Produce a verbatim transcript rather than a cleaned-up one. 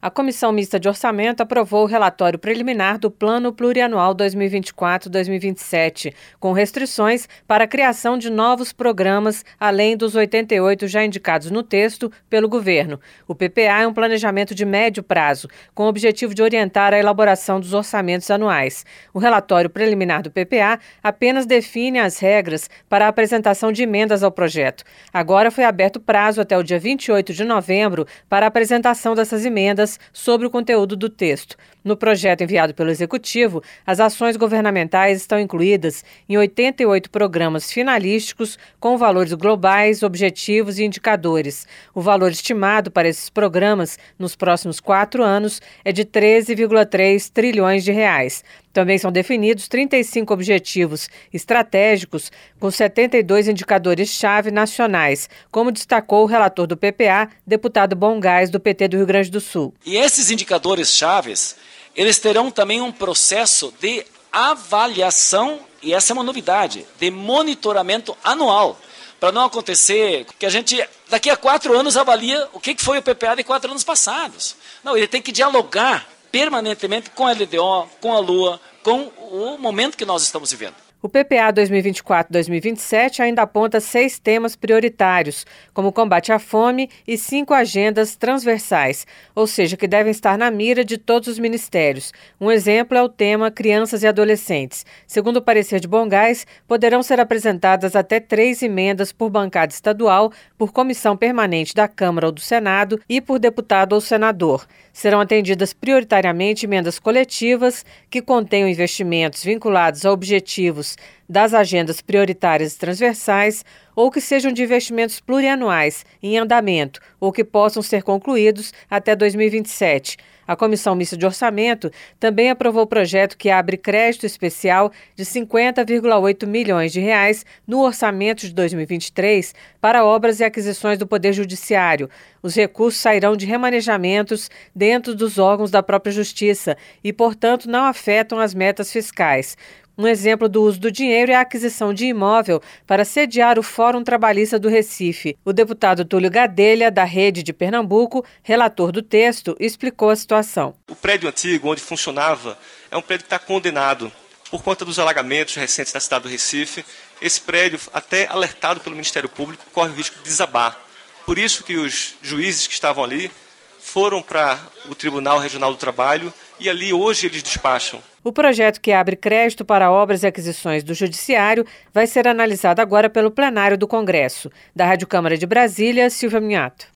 A Comissão Mista de Orçamento aprovou o relatório preliminar do Plano Plurianual dois mil e vinte e quatro a dois mil e vinte e sete, com restrições para a criação de novos programas, além dos oitenta e oito já indicados no texto pelo governo. O P P A é um planejamento de médio prazo, com o objetivo de orientar a elaboração dos orçamentos anuais. O relatório preliminar do P P A apenas define as regras para a apresentação de emendas ao projeto. Agora foi aberto prazo até o dia vinte e oito de novembro para a apresentação dessas emendas sobre o conteúdo do texto. No projeto enviado pelo Executivo, as ações governamentais estão incluídas em oitenta e oito programas finalísticos com valores globais, objetivos e indicadores. O valor estimado para esses programas nos próximos quatro anos é de treze vírgula três trilhões de reais. Também são definidos trinta e cinco objetivos estratégicos com setenta e dois indicadores-chave nacionais, como destacou o relator do P P A, deputado Bongás, do P T do Rio Grande do Sul. E esses indicadores-chaves, eles terão também um processo de avaliação, e essa é uma novidade, de monitoramento anual, para não acontecer que a gente, daqui a quatro anos, avalia o que foi o P P A de quatro anos passados. Não, ele tem que dialogar permanentemente com a L D O, com a Lua, com o momento que nós estamos vivendo. O P P A dois mil e vinte e quatro a dois mil e vinte e sete ainda aponta seis temas prioritários, como o combate à fome e cinco agendas transversais, ou seja, que devem estar na mira de todos os ministérios. Um exemplo é o tema crianças e adolescentes. Segundo o parecer de Bongás, poderão ser apresentadas até três emendas por bancada estadual, por comissão permanente da Câmara ou do Senado e por deputado ou senador. Serão atendidas prioritariamente emendas coletivas que contenham investimentos vinculados a objetivos das agendas prioritárias e transversais ou que sejam de investimentos plurianuais em andamento ou que possam ser concluídos até dois mil e vinte e sete. A Comissão Mista de Orçamento também aprovou o projeto que abre crédito especial de cinquenta vírgula oito milhões de reais no orçamento de dois mil e vinte e três para obras e aquisições do Poder Judiciário. Os recursos sairão de remanejamentos dentro dos órgãos da própria Justiça e, portanto, não afetam as metas fiscais. Um exemplo do uso do dinheiro é a aquisição de imóvel para sediar o Fórum Trabalhista do Recife. O deputado Túlio Gadelha, da Rede de Pernambuco, relator do texto, explicou a situação. O prédio antigo, onde funcionava, é um prédio que está condenado por conta dos alagamentos recentes na cidade do Recife. Esse prédio, até alertado pelo Ministério Público, corre o risco de desabar. Por isso que os juízes que estavam ali foram para o Tribunal Regional do Trabalho e ali hoje eles despacham. O projeto que abre crédito para obras e aquisições do Judiciário vai ser analisado agora pelo plenário do Congresso. Da Rádio Câmara de Brasília, Silvia Minhato.